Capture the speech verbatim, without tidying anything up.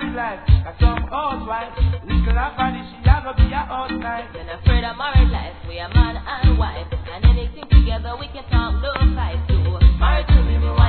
married life. Got some housewife, little and body, she a go be a housewife. Then afraid of married life, we are man and wife, and anything together we can talk, no fight too. Married to me, me